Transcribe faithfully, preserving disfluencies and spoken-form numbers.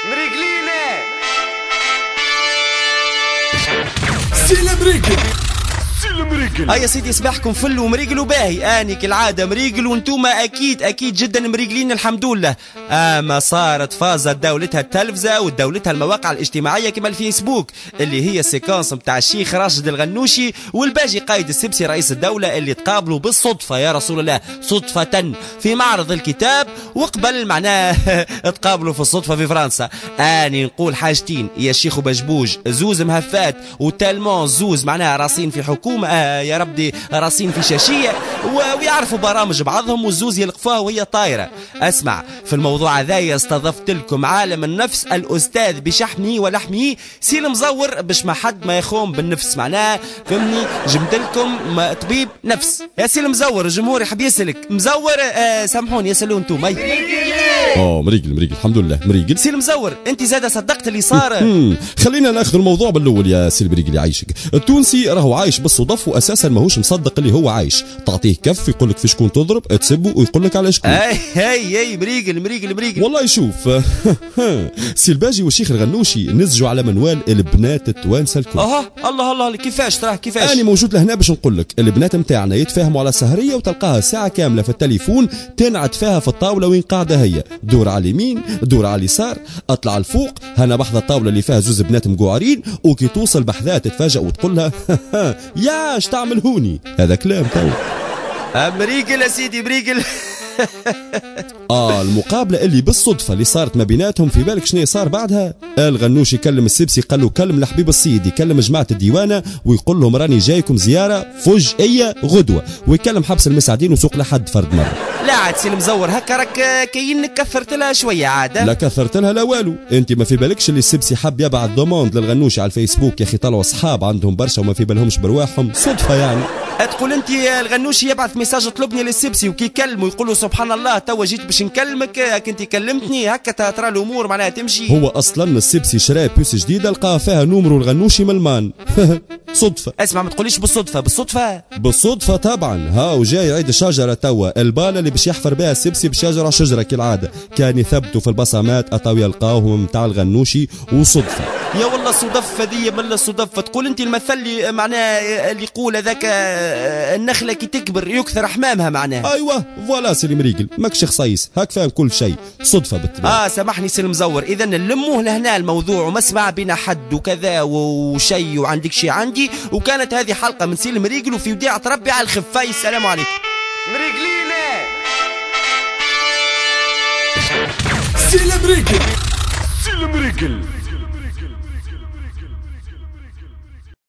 مريقلينا سي مريقل هيا يا سيدي صباحكم فل ومريقل وباهي. اني كالعاده مريقل وانتوما اكيد اكيد جدا مريقلين الحمد لله. اما صارت فازت دولتها التلفزه ودولتها المواقع الاجتماعيه كما الفيسبوك اللي هي السيكونس متاع الشيخ راشد الغنوشي والباجي قايد السبسي رئيس الدوله اللي تقابلوا بالصدفه يا رسول الله صدفه في معرض الكتاب وقبل معناه تقابلوا في الصدفه في فرنسا. اني نقول حاجتين يا شيخ وبجبوج زوز مهفات وتالمون زوز معناها راسين في حكومه آه يا ربي راسين في شاشيه ويعرفوا برامج بعضهم والزوز يلقفوها وهي طايره. اسمع في الموضوع هذايا استضفت لكم عالم النفس الاستاذ بشحمه ولحمه سي المزور باش ما حد ما يخوم بالنفس معناه فهمني. جبت لكم طبيب نفس يا سي المزور. الجمهور يحب يسلك مزور آه سامحوني يسالوا انتم اه مريقل مريقل الحمد لله مريقل. سي المزور انت زاده صدقت اللي صار. خلينا ناخذ الموضوع بالاول يا سي مريقل يعيشك. التونسي راهو عايش بالصدف واساسا ماهوش مصدق اللي هو عايش. تعطيه كف يقول لك في شكون تضرب تسبه ويقول لك على شكون. اي اي اي مريقل مريقل مريقل والله شوف سي الباجي والشيخ الغنوشي نزجوا على منوال البنات التوانسه الكل. اه الله الله كيفاش تراه كيفاش. انا موجود لهنا باش نقول لك البنات نتاعنا يتفاهموا على سهريه وتلقاها ساعه كامله في التليفون تنعد فيها في الطاوله وين قاعده هي. دور على اليمين دور على اليسار اطلع الفوق هنا بحذا الطاوله اللي فيها زوز بنات مقعرين وكي توصل بحذاها تتفاجأ وتقول لها يا اش تعمل هوني. هذا كلام تو مريقل يا سيدي مريقل. اه المقابله اللي بالصدفه اللي صارت ما بيناتهم في بالك شنو صار بعدها. الغنوش يكلم السبسي قال له كلم الحبيب السيد يكلم جماعه الديوانه ويقول لهم راني جايكم زياره فجئيه غدوه ويكلم حبس المساعدين وسوق لحد فرد مره. لا عاد سي المزور هكا راك كاينك كثرت لها شويه عاده. لا كثرت لها لا والو. انت ما في بالكش اللي السبسي حب يبعث دوموند للغنوش على الفيسبوك يا اخي طلعوا اصحاب عندهم برشا وما في بالهمش برواحهم صدفه يعني. تقول انت الغنوشي يبعث ميساج طلبني للسبسي وكي يكلموا يقول له سبحان الله توا جيت باش نكلمك كنت كلمتني هكا ترى الامور معناها تمشي. هو اصلا السبسي شرا بيوس جديده لقاها فيها نومرو الغنوشي ملمان صدفه. اسمع ما تقوليش بالصدفه بالصدفه بالصدفه طبعا. ها وجاي عيد الشجره توا الباله اللي باش يحفر بها السبسي بشجره شجره كالعاده كان يثبتوا في البصمات اتاو يلقاوهم نتاع الغنوشي وصدفه. يا والله صدف هذه من الصدف. تقول انت المثل اللي معناه اللي يقول هذاك النخله كي تكبر يكثر حمامها معناها. ايوه فوالا سي مريقل ماكش خصيص هاك فاهم كل شيء صدفه بالطبع. اه سامحني سي المزور اذا نلموه لهنا الموضوع وما سمع بنا حد وكذا وشيء وعندك شيء عندي وكانت هذه حلقه من سي المريقل وفي وديعه ربي على الخفاي. السلام عليكم مريقلينا سي المريقل سي المريقل.